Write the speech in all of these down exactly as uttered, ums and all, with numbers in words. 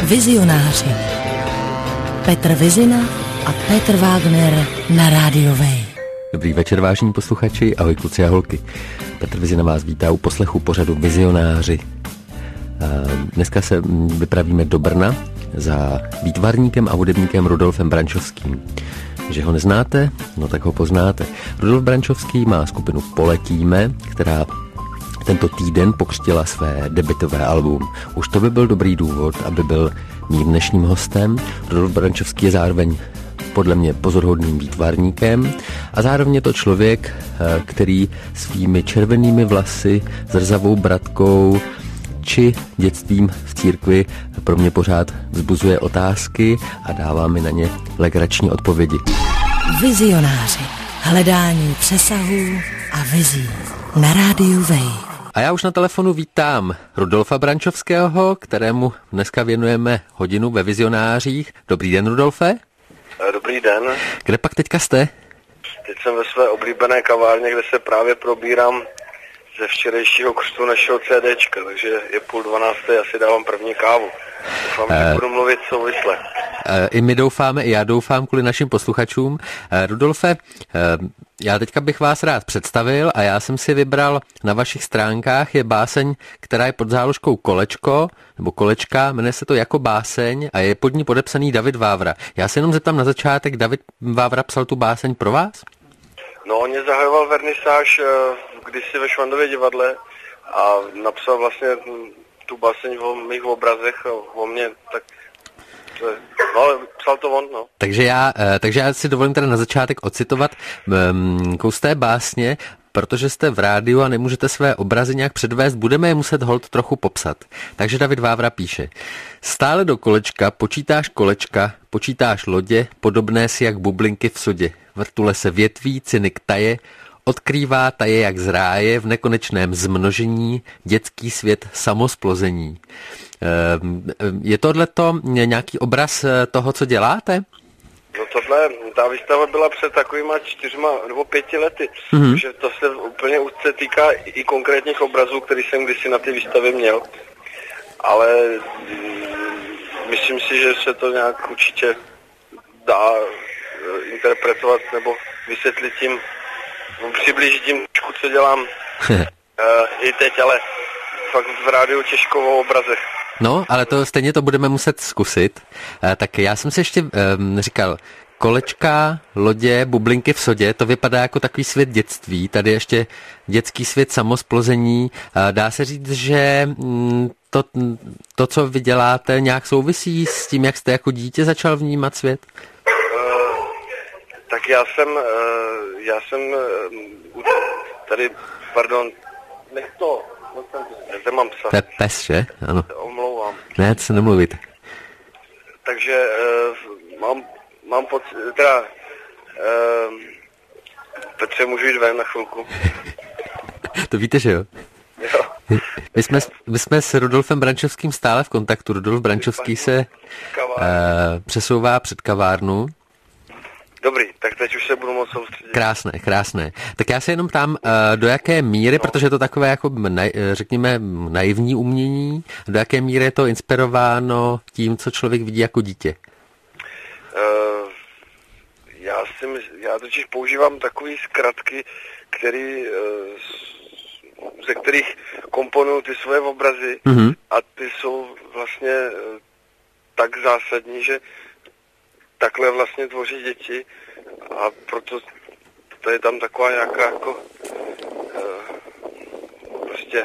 Vizionáři. Petr Vizina a Petr Wagner na Rádiu Wave. Dobrý večer, vážení posluchači, ahoj kluci a holky. Petr Vizina vás vítá u poslechu pořadu Vizionáři. Dneska se vypravíme do Brna za výtvarníkem a hudebníkem Rudolfem Brančovským. Že ho neznáte? No tak ho poznáte. Rudolf Brančovský má skupinu Poletíme, která tento týden pokřtila své debutové album. Už to by byl dobrý důvod, aby byl mým dnešním hostem. Rudolf Brančovský je zároveň podle mě pozoruhodným výtvarníkem a zároveň je to člověk, který svými červenými vlasy, zrzavou bradkou či dětstvím v církvi pro mě pořád vzbuzuje otázky a dává mi na ně legrační odpovědi. Vizionáři. Hledání přesahů a vizí na Rádiu Wave. A já už na telefonu vítám Rudolfa Brančovského, kterému dneska věnujeme hodinu ve Vizionářích. Dobrý den, Rudolfe. Dobrý den. Kde pak teďka jste? Teď jsem ve své oblíbené kavárně, kde se právě probírám ze včerejšího křtu našeho CDčka, takže je půl dvanácté, asi dávám první kávu. Doufám, že uh, budu mluvit souvisle. Uh, I my doufáme, i já doufám kvůli našim posluchačům. Uh, Rudolfe, uh, já teďka bych vás rád představil a já jsem si vybral na vašich stránkách je báseň, která je pod záložkou Kolečko, nebo Kolečka, jmenuje se to Jako báseň a je pod ní podepsaný David Vávra. Já se jenom zeptám na začátek, David Vávra psal tu báseň pro vás? No, on mě zahajoval vernisáž kdysi ve Švandově divadle a napsal vlastně tu báseň o mých obrazech, o mně, tak to je, no, ale psal to on, no. Takže já, takže já si dovolím teda na začátek ocitovat um, kus té básně, protože jste v rádiu a nemůžete své obrazy nějak předvést, budeme je muset holt trochu popsat. Takže David Vávra píše: Stále do kolečka počítáš kolečka, počítáš lodě, podobné si jak bublinky v sodě. Vrtule se větví, cynik taje, odkrývá taje jak z ráje v nekonečném zmnožení, dětský svět samosplození. Je tohleto nějaký obraz toho, co děláte? No tohle, ta výstava byla před takovýma čtyřma nebo pěti lety, mm-hmm. takže to se úplně úzce týká i konkrétních obrazů, který jsem kdysi na té výstavě měl, ale myslím si, že se to nějak určitě dá interpretovat nebo vysvětlit tím, přiblížit tím, co dělám uh, i teď, ale fakt v rádiu těžko o obrazech. No, ale to stejně to budeme muset zkusit. Uh, tak já jsem si ještě um, říkal, kolečka, lodě, bublinky v sodě, to vypadá jako takový svět dětství. Tady ještě dětský svět samosplození. Uh, dá se říct, že um, to, to, co vy děláte, nějak souvisí s tím, jak jste jako dítě začal vnímat svět? Tak já jsem, já jsem tady, pardon, nech to, zde mám psa. To je pes, že? Ano. Omlouvám. Ne, co nemluvíte. Takže mám, mám pocit, teda, Petře, můžu jít ven na chvilku? To víte, že jo? Jo. My jsme, my jsme s Rudolfem Brančovským stále v kontaktu. Rudolf Brančovský se uh, přesouvá před kavárnu. Dobrý, tak teď už se budu moc soustředit. Krásné, krásné. Tak já se jenom ptám, uh, do jaké míry, no. protože je to takové jako, naj, řekněme, naivní umění, do jaké míry je to inspirováno tím, co člověk vidí jako dítě? Uh, já si mysl, já totiž používám takový zkratky, který, uh, ze kterých komponuju ty svoje obrazy mm-hmm. a ty jsou vlastně uh, tak zásadní, že takhle vlastně tvoří děti a proto to je tam taková nějaká jako uh, prostě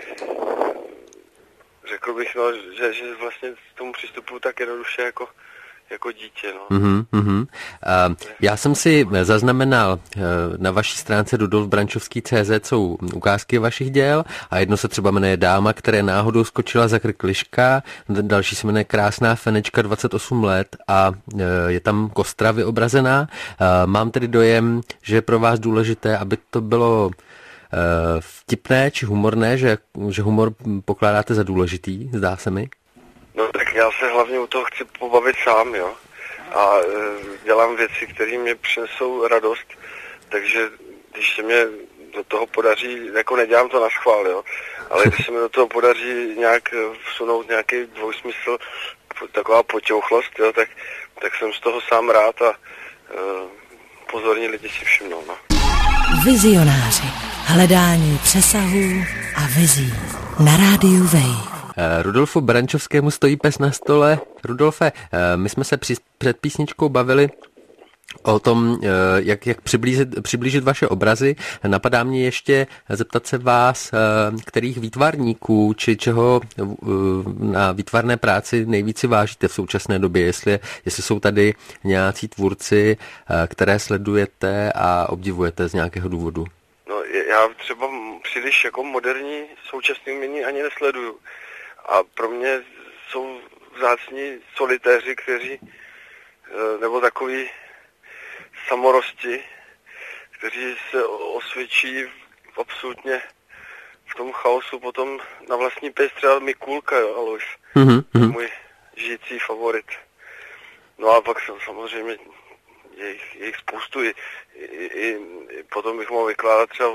řekl bych, no, že, že vlastně k tomu přistupuju tak jednoduše jako jako dítě, no. Mm-hmm, mm-hmm. Uh, já jsem si zaznamenal uh, na vaší stránce Rudolf Brančovský tečka cé zet jsou ukázky vašich děl a jedno se třeba jmenuje Dáma, které náhodou skočila za krk liška, další se jmenuje Krásná fenečka dvacet osm let a uh, je tam kostra vyobrazená. Uh, mám tedy dojem, že je pro vás důležité, aby to bylo uh, vtipné či humorné, že, že humor pokládáte za důležitý, zdá se mi. No tak já se hlavně u toho chci pobavit sám, jo. A e, dělám věci, které mě přinesou radost, takže když se mě do toho podaří, jako nedělám to na schvál, jo, ale když se mi do toho podaří nějak vsunout nějaký dvojsmysl, taková poťouchlost, jo, tak, tak jsem z toho sám rád a uh, pozorní lidi si všimnou. No. Vizionáři. Hledání přesahů a vizí. Na rádiu Wave. Rudolfu Brančovskému stojí pes na stole. Rudolfe, my jsme se při, před písničkou bavili o tom, jak, jak přiblížit, přiblížit vaše obrazy. Napadá mě ještě zeptat se vás, kterých výtvarníků či čeho na výtvarné práci nejvíce vážíte v současné době, jestli, jestli jsou tady nějací tvůrci, které sledujete a obdivujete z nějakého důvodu. No, já třeba příliš jako moderní současné umění ani nesleduju. A pro mě jsou vzácní solitéři, kteří, nebo takový samorosti, kteří se osvědčí absolutně v tom chaosu potom na vlastní pěst, třeba Mikulka, jo, Alois, mm-hmm. můj žijící favorit. No a pak samozřejmě jejich, jejich spoustu, i, i, i potom bych mohl vykládat třeba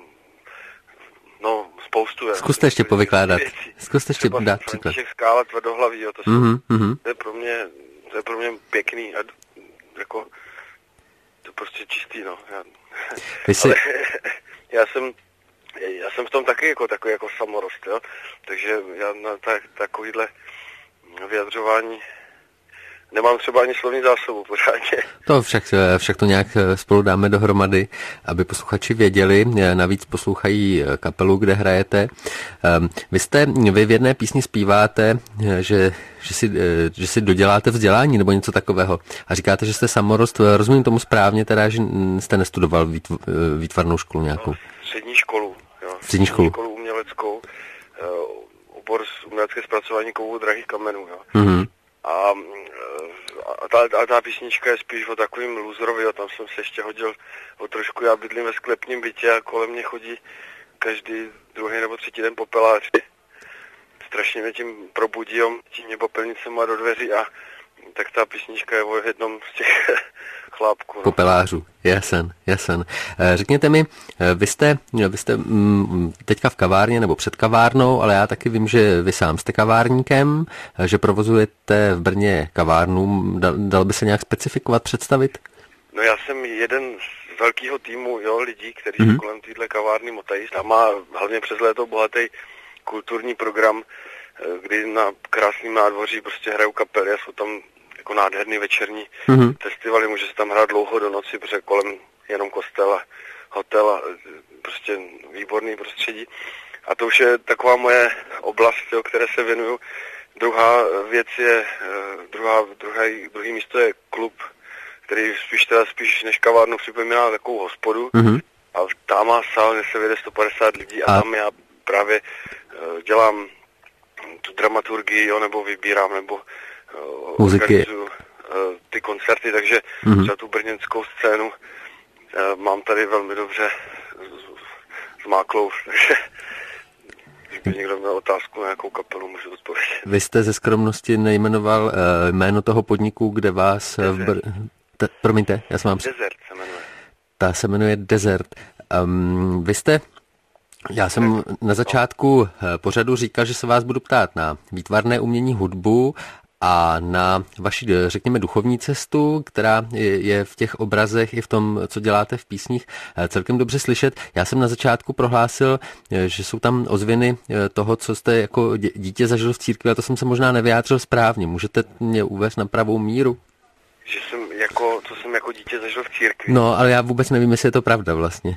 no, spoustu. Zkuste ještě povykládat. Zkuste ještě dát příklad. František Skála, Tvrdohlavý, jo, to, jsou, mm-hmm. to, je pro mě, to je pro mě pěkný a jako to prostě čistý, no. Já, jsi... ale, já jsem já jsem v tom taky jako takový jako samorost, jo, takže já na tak, takovýhle vyjadřování nemám třeba ani slovní zásobu pořádně. To však, však to nějak spolu dáme dohromady, aby posluchači věděli. Navíc poslouchají kapelu, kde hrajete. Vy jste, vy v jedné písni zpíváte, že, že, si, že si doděláte vzdělání nebo něco takového. A říkáte, že jste samorost. Rozumím tomu správně, teda, že jste nestudoval výtvarnou školu nějakou. No, střední školu. Jo. Střední školu. školu uměleckou. Obor z umělecké zpracování kovů drahých kamenů. Jo. Mm-hmm. A, a, ta, a ta písnička je spíš o takovým loserovi, jo. Tam jsem se ještě hodil o trošku, já bydlím ve sklepním bytě a kolem mě chodí každý druhý nebo třetí den popeláři. Strašně mě tím probudí, jo, tím mě popelnicema do dveří a tak ta písnička je o jednom z těch chlápků. No. Popelářů, jasen, jasen. Řekněte mi, vy jste, vy jste teďka v kavárně nebo před kavárnou, ale já taky vím, že vy sám jste kavárníkem, že provozujete v Brně kavárnu. Dal, dal by se nějak specifikovat, představit? No já jsem jeden z velkého týmu, jo, lidí, kteří mm-hmm. kolem téhle kavárny motají. A má hlavně přes léto bohatý kulturní program, kdy na krásným nádvoří prostě hrajou kapely a jsou tam jako nádherný večerní mm-hmm. festivaly, může se tam hrát dlouho do noci, protože kolem jenom kostel a hotel a prostě výborný prostředí. A to už je taková moje oblast, jo, které se věnuju. Druhá věc je, druhá, druhý, druhý místo je klub, který spíš teda spíš než kavárnu připomíná takovou hospodu. Mm-hmm. A tam má sál, kde se vede sto padesát lidí a, a tam já právě uh, dělám tu dramaturgii, jo, nebo vybírám, nebo uh, organizuju uh, ty koncerty, takže mm-hmm. třeba tu brněnskou scénu uh, mám tady velmi dobře zmáklou, takže kdyby někdo měl otázku na jakou kapelu, můžu odpovědět. Vy jste ze skromnosti nejmenoval uh, jméno toho podniku, kde vás... Uh, v Br... T- promiňte, já jsem vám... Desert se jmenuje. Ta se jmenuje Desert. Um, vy jste... Já jsem na začátku pořadu říkal, že se vás budu ptát na výtvarné umění, hudbu a na vaši, řekněme, duchovní cestu, která je v těch obrazech i v tom, co děláte v písních, celkem dobře slyšet. Já jsem na začátku prohlásil, že jsou tam ozvěny toho, co jste jako dítě zažil v církvi, a to jsem se možná nevyjádřil správně. Můžete mě uvést na pravou míru? Že jsem jako, co jsem jako dítě zažil v církvi. No, ale já vůbec nevím, jestli je to pravda vlastně.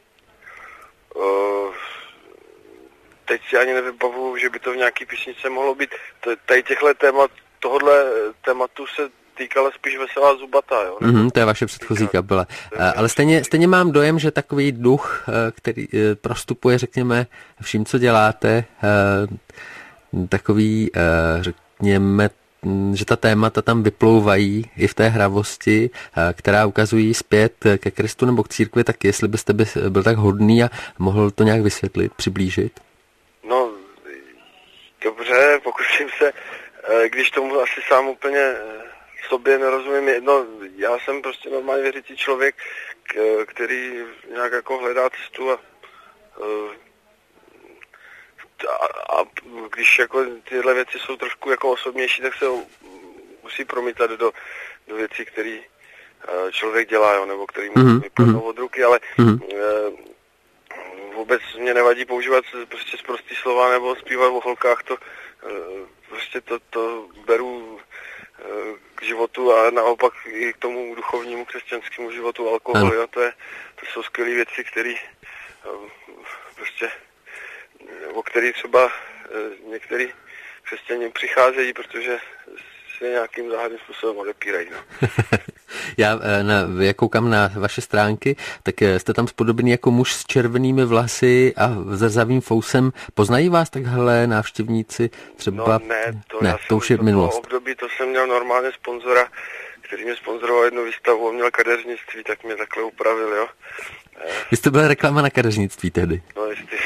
Uh, teď si ani nevybavuju, že by to v nějaký písničce mohlo být. Tady těchto témat, tohodle tématu se týkala spíš Veselá zubata, jo? Mm-hmm, to je vaše předchozí kapela. Ale stejně, stejně mám dojem, že takový duch, který prostupuje, řekněme, vším, co děláte, takový, řekněme, že ta témata tam vyplouvají i v té hravosti, která ukazují zpět ke Kristu nebo k církvi, tak jestli byste byl tak hodný a mohl to nějak vysvětlit, přiblížit? No, dobře, pokusím se, když tomu asi sám úplně sobě nerozumím. No, já jsem prostě normálně věřící člověk, který nějak jako hledá cestu a a, a když jako tyhle věci jsou trošku jako osobnější, tak se musí promítat do, do věcí, které člověk dělá, jo, nebo který mu mm-hmm. vypadnou od ruky, ale mm-hmm. e, vůbec mě nevadí používat prostě sprostý slova nebo zpívat o holkách, to e, prostě to, to beru e, k životu a naopak i k tomu duchovnímu křesťanskému životu alkohol, jo, to, je, to jsou skvělé věci, které e, prostě, o který třeba e, některý křesťané přicházejí, protože se nějakým záhadným způsobem odepírají. No. Já, na, já koukám na vaše stránky, tak jste tam spodobený jako muž s červenými vlasy a zrzavým fousem. Poznají vás takhle návštěvníci třeba? No ne, to, ne, já to už je minulost. období, to jsem měl normálně sponzora, který mě sponzoroval jednu výstavu, on měl kadeřnictví, tak mě takhle upravil, jo. Vy jste byla reklama na kadeřnictví tehdy? No jistý,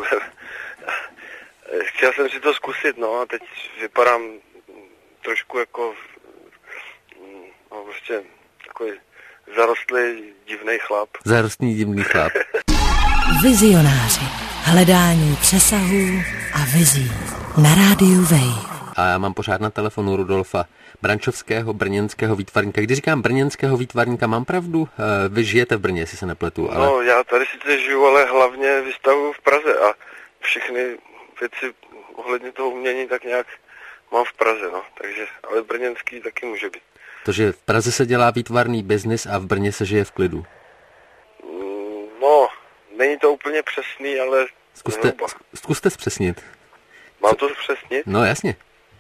chtěl jsem si to zkusit, no a teď vypadám trošku jako, no prostě takový zarostlý divnej chlap. Zarostlý divný chlap. Vizionáři. Hledání přesahů a vizí na rádiu Wave. A já mám pořád na telefonu Rudolfa Brančovského, brněnského výtvarníka. Když říkám brněnského výtvarníka, mám pravdu? Vy žijete v Brně, jestli se nepletu. Ale... No, já tady sice žiju, ale hlavně vystavuju v Praze a všechny věci ohledně toho umění tak nějak mám v Praze, no, takže, ale brněnský taky může být. Takže v Praze se dělá výtvarný biznis a v Brně se žije v klidu. No, není to úplně přesný, ale... Zkuste, zkuste zpřesnit. Mám to zpřesnit? No, jasně.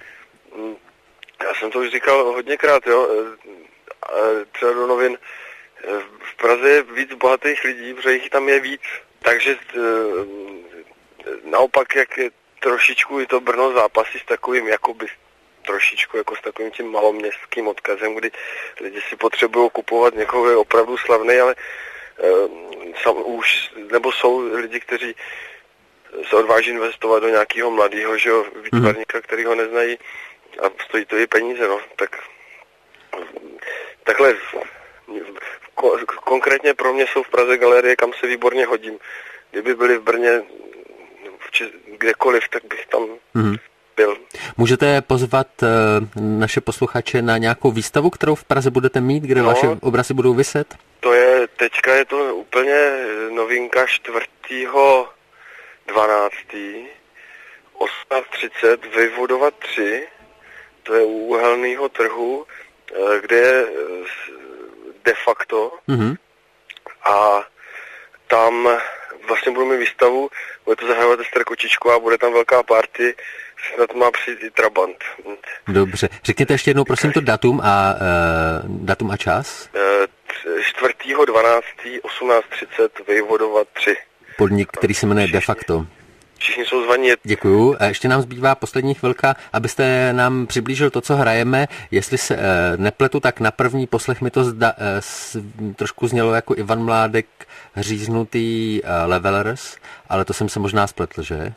Já jsem to už říkal hodněkrát, jo, třeba do novin. V Praze je víc bohatých lidí, protože jich tam je víc, takže naopak, jak je trošičku i to Brno zápasí s takovým, jakoby trošičku jako s takovým tím maloměstským odkazem, kdy lidi si potřebují kupovat někoho, je opravdu slavný, ale uh, sam, už, nebo jsou lidi, kteří se odváží investovat do nějakého mladého, že jo, výtvarníka, který ho neznají a stojí to i peníze, no, tak takhle ko, konkrétně pro mě jsou v Praze galerie, kam se výborně hodím. Kdyby byli v Brně kdekoliv, tak bych tam mm. byl. Můžete pozvat uh, naše posluchače na nějakou výstavu, kterou v Praze budete mít, kde no, vaše obrazy budou viset? To je, teďka je to úplně novinka čtvrtého dvanáctého osmnáct třicet Vejvodova tři, to je u Uhelného trhu, kde je de facto mm-hmm. a tam vlastně budu mít výstavu, bude to zahajovat Ester Kočičková, bude tam velká party, snad má přijít i Trabant. Dobře, řekněte ještě jednou prosím to datum a, uh, datum a čas. čtvrtého dvanáctého osmnáct třicet Vejvodova tři. Podnik, který se jmenuje De facto. Všichni jsou zvaní. Děkuju. A ještě nám zbývá poslední chvilka, abyste nám přiblížil to, co hrajeme. Jestli se e, nepletu, tak na první poslech mi to zda, e, s, trošku znělo jako Ivan Mládek říznutý e, Levelers, ale to jsem se možná spletl, že?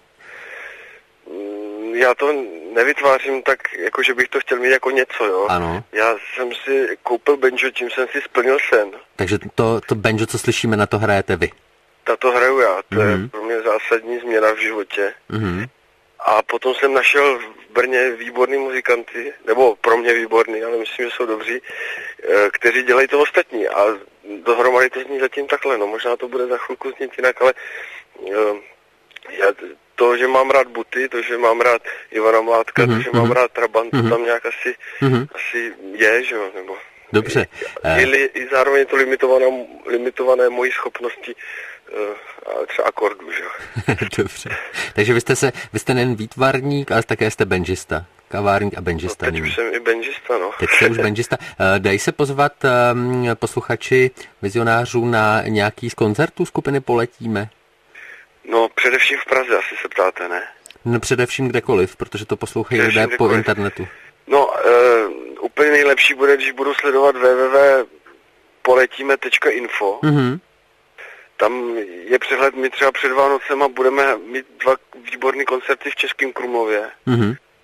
Já to nevytvářím tak, jako že bych to chtěl mít jako něco, jo. Ano. Já jsem si koupil banjo, čím jsem si splnil sen. Takže to, to banjo, co slyšíme, na to hrajete vy? Na to hraju já, to mm-hmm. je pro mě zásadní změna v životě. Mm-hmm. A potom jsem našel v Brně výborný muzikanty, nebo pro mě výborný, ale myslím, že jsou dobří, kteří dělají to ostatní. A dohromady to zní zatím takhle, no možná to bude za chvilku znít jinak, ale já, to, že mám rád Buty, to, že mám rád Ivana Mládka, mm-hmm. to, že mám rád Trabant, mm-hmm. to tam nějak asi, mm-hmm. asi je, že jo, nebo... Dobře. I, i zároveň je to limitované, limitované mojí schopnosti uh, třeba akordů, že jo. Dobře. Takže vy jste, se, vy jste nejen výtvarník, ale také jste benžista. Kavárník a benžista. No, teď už jsem i benžista, no. Teď jste už benžista. Dají se pozvat um, posluchači vizionářů na nějaký z koncertů skupiny Poletíme? No, především v Praze, asi se ptáte, ne? No, především kdekoliv, protože to poslouchají lidé po internetu. No, uh, úplně nejlepší bude, když budu sledovat w w w tečka poletíme tečka info. Mm-hmm. Tam je přehled, my třeba před Vánocema budeme mít dva výborné koncerty v Českém Krumlově. Mm-hmm.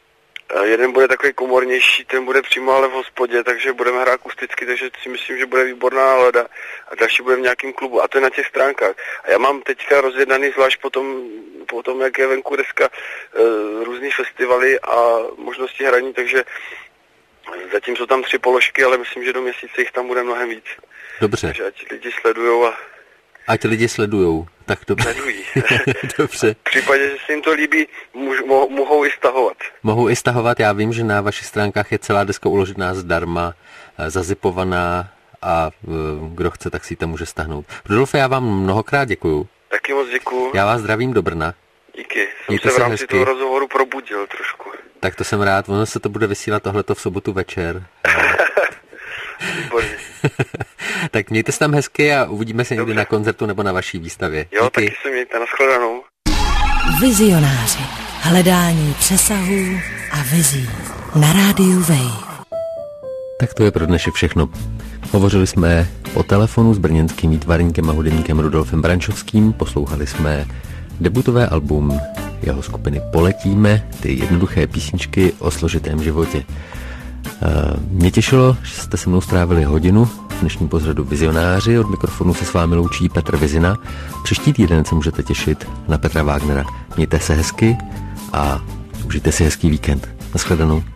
Jeden bude takový komornější, ten bude přímo ale v hospodě, takže budeme hrát akusticky, takže si myslím, že bude výborná nálada. A další bude v nějakém klubu, a to je na těch stránkách. A já mám teďka rozjednaný zvlášť potom, potom jak je venku dneska e, různý festivaly a možnosti hraní, takže zatím jsou tam tři položky, ale myslím, že do měsíce jich tam bude mnohem víc. Dobře. Takže ať lidi sledujou a... Ať lidi sledujou, tak dobře. Sledují. Dobře. V případě, že se jim to líbí, můž, mo, mohou i stahovat. Mohou i stahovat, já vím, že na vašich stránkách je celá deska uložená zdarma, zazipovaná a kdo chce, tak si ji tam může stáhnout. Rudolfe, já vám mnohokrát děkuju. Taky moc děkuju. Já vás zdravím do Brna. Díky, jsem Mějte se v se rámci hezky. toho rozhovoru probudil trošku. Tak to jsem rád, ono se to bude vysílat tohleto v sobotu večer. Výborně. Tak mějte se tam hezky a uvidíme se někdy Dobře. na koncertu nebo na vaší výstavě. Jo, Díky. taky se mějte, nashledanou. Vizionáři. Hledání přesahů a vizí. Na rádiu Wave. Tak to je pro dnešek všechno. Hovořili jsme po telefonu s brněnským výtvarníkem a hudebníkem Rudolfem Brančovským, poslouchali jsme debutové album jeho skupiny Poletíme, ty jednoduché písničky o složitém životě. Mě těšilo, že jste se mnou strávili hodinu v dnešním pořadu Vizionáři. Od mikrofonu se s vámi loučí Petr Vizina. Příští týden se můžete těšit na Petra Wagnera. Mějte se hezky a užijte si hezký víkend. Naschledanou.